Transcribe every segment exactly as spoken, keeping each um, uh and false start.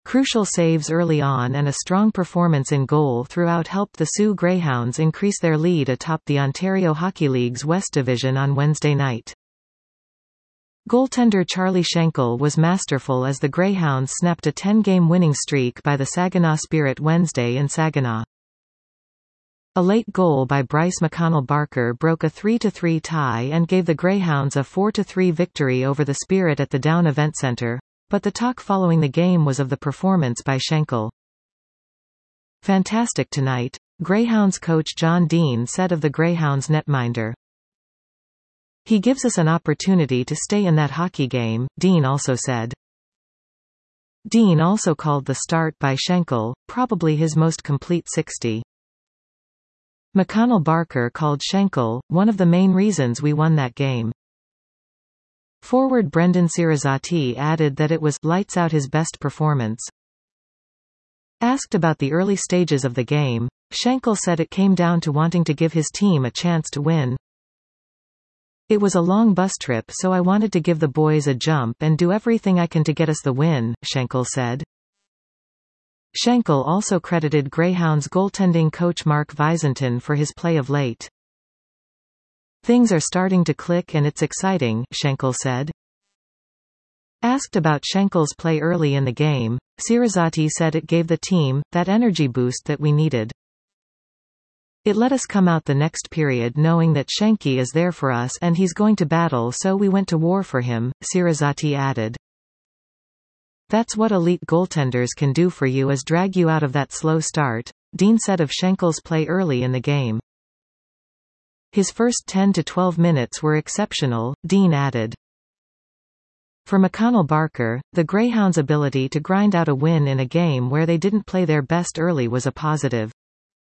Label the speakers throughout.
Speaker 1: Crucial saves early on and a strong performance in goal throughout helped the Sioux Greyhounds increase their lead atop the Ontario Hockey League's West Division on Wednesday night. Goaltender Charlie Schenkel was masterful as the Greyhounds snapped a ten-game winning streak by the Saginaw Spirit Wednesday in Saginaw. A late goal by Bryce McConnell Barker broke a three to three tie and gave the Greyhounds a four to three victory over the Spirit at the Down Event Centre, but the talk following the game was of the performance by Schenkel. "Fantastic tonight," Greyhounds coach John Dean said of the Greyhounds netminder. "He gives us an opportunity to stay in that hockey game," Dean also said. Dean also called the start by Schenkel probably his most complete sixty. McConnell Barker called Schenkel one of the main reasons we won that game. Forward Brendan Sirazati added that it was lights out his best performance. Asked about the early stages of the game, Schenkel said it came down to wanting to give his team a chance to win. "It was a long bus trip, so I wanted to give the boys a jump and do everything I can to get us the win," Schenkel said. Schenkel also credited Greyhounds goaltending coach Mark Visentin for his play of late. "Things are starting to click and it's exciting," Schenkel said. Asked about Schenkel's play early in the game, Sirazati said it gave the team that energy boost that we needed. "It let us come out the next period knowing that Schenky is there for us and he's going to battle, so we went to war for him," Sirazati added. "That's what elite goaltenders can do for you, is drag you out of that slow start," Dean said of Schenkel's play early in the game. "His first ten to twelve minutes were exceptional," Dean added. For McConnell Barker, the Greyhounds' ability to grind out a win in a game where they didn't play their best early was a positive.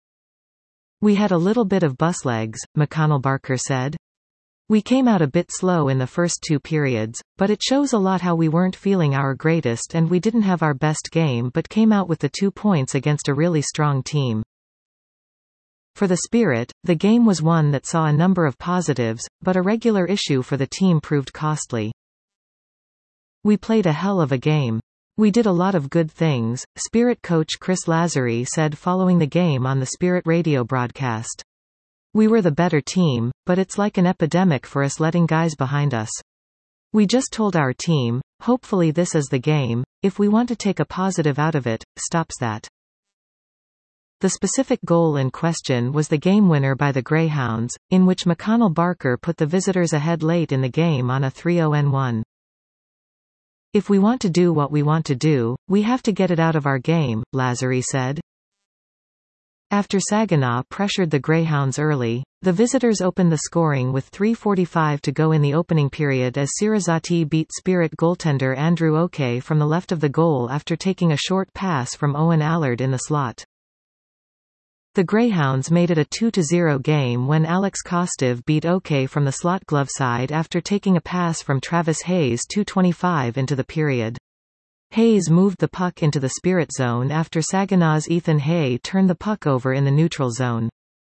Speaker 1: "We had a little bit of bus legs," McConnell Barker said. "We came out a bit slow in the first two periods, but it shows a lot how we weren't feeling our greatest and we didn't have our best game but came out with the two points against a really strong team." For the Spirit, the game was one that saw a number of positives, but a regular issue for the team proved costly. "We played a hell of a game. We did a lot of good things," Spirit coach Chris Lazary said following the game on the Spirit radio broadcast. "We were the better team, but it's like an epidemic for us letting guys behind us. We just told our team, hopefully this is the game, if we want to take a positive out of it, stops that." The specific goal in question was the game winner by the Greyhounds, in which McConnell Barker put the visitors ahead late in the game on a three oh one. "If we want to do what we want to do, we have to get it out of our game," Lazary said. After Saginaw pressured the Greyhounds early, the visitors opened the scoring with three forty-five to go in the opening period as Sirazati beat Spirit goaltender Andrew O'Kay from the left of the goal after taking a short pass from Owen Allard in the slot. The Greyhounds made it a two to zero game when Alex Kostov beat O'Kay from the slot glove side after taking a pass from Travis Hayes two twenty-five into the period. Hayes moved the puck into the Spirit zone after Saginaw's Ethan Hay turned the puck over in the neutral zone.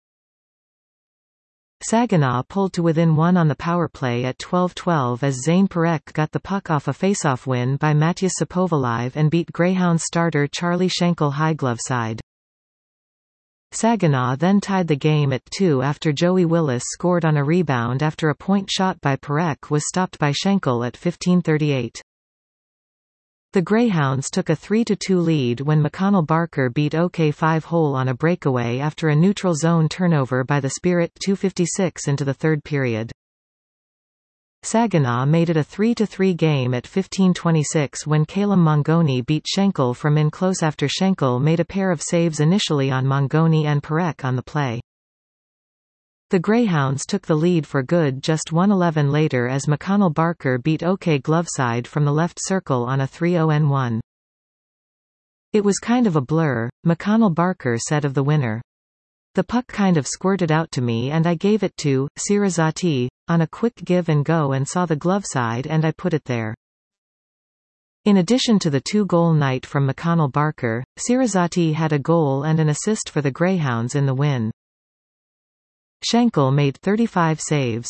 Speaker 1: Saginaw pulled to within one on the power play at twelve twelve as Zane Parekh got the puck off a faceoff win by Matyas Sapovalive and beat Greyhounds starter Charlie Schenkel high glove side. Saginaw then tied the game at two after Joey Willis scored on a rebound after a point shot by Parekh was stopped by Schenkel at fifteen thirty-eight. The Greyhounds took a three to two lead when McConnell Barker beat O'Kay five-hole on a breakaway after a neutral zone turnover by the Spirit two fifty-six into the third period. Saginaw made it a three to three game at fifteen twenty-six when Calum Mangoni beat Schenkel from in close after Schenkel made a pair of saves initially on Mangoni and Parekh on the play. The Greyhounds took the lead for good just one eleven later as McConnell Barker beat O'Kay gloveside from the left circle on a three oh one. "It was kind of a blur," McConnell Barker said of the winner. "The puck kind of squirted out to me and I gave it to Sirazati on a quick give and go and saw the glove side and I put it there." In addition to the two-goal night from McConnell Barker, Sirazati had a goal and an assist for the Greyhounds in the win. Schenkel made thirty-five saves.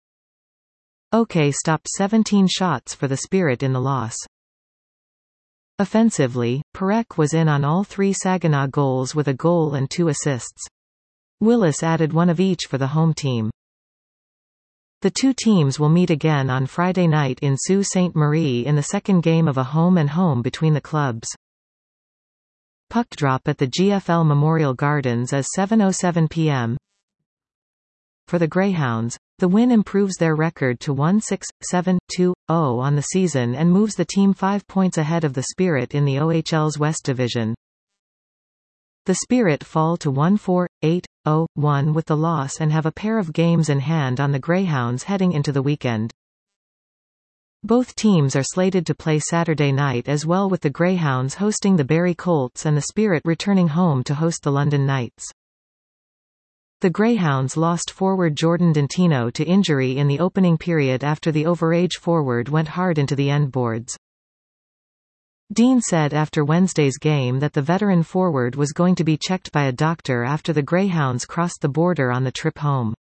Speaker 1: O'Kay stopped seventeen shots for the Spirit in the loss. Offensively, Parekh was in on all three Saginaw goals with a goal and two assists. Willis added one of each for the home team. The two teams will meet again on Friday night in Sault Ste. Marie in the second game of a home-and-home between the clubs. Puck drop at the G F L Memorial Gardens is seven oh seven p m For the Greyhounds, the win improves their record to one six, seven, two, oh on the season and moves the team five points ahead of the Spirit in the O H L's West Division. The Spirit fall to one four, eight, oh, one with the loss and have a pair of games in hand on the Greyhounds heading into the weekend. Both teams are slated to play Saturday night as well, with the Greyhounds hosting the Barrie Colts and the Spirit returning home to host the London Knights. The Greyhounds lost forward Jordan Dentino to injury in the opening period after the overage forward went hard into the end boards. Dean said after Wednesday's game that the veteran forward was going to be checked by a doctor after the Greyhounds crossed the border on the trip home.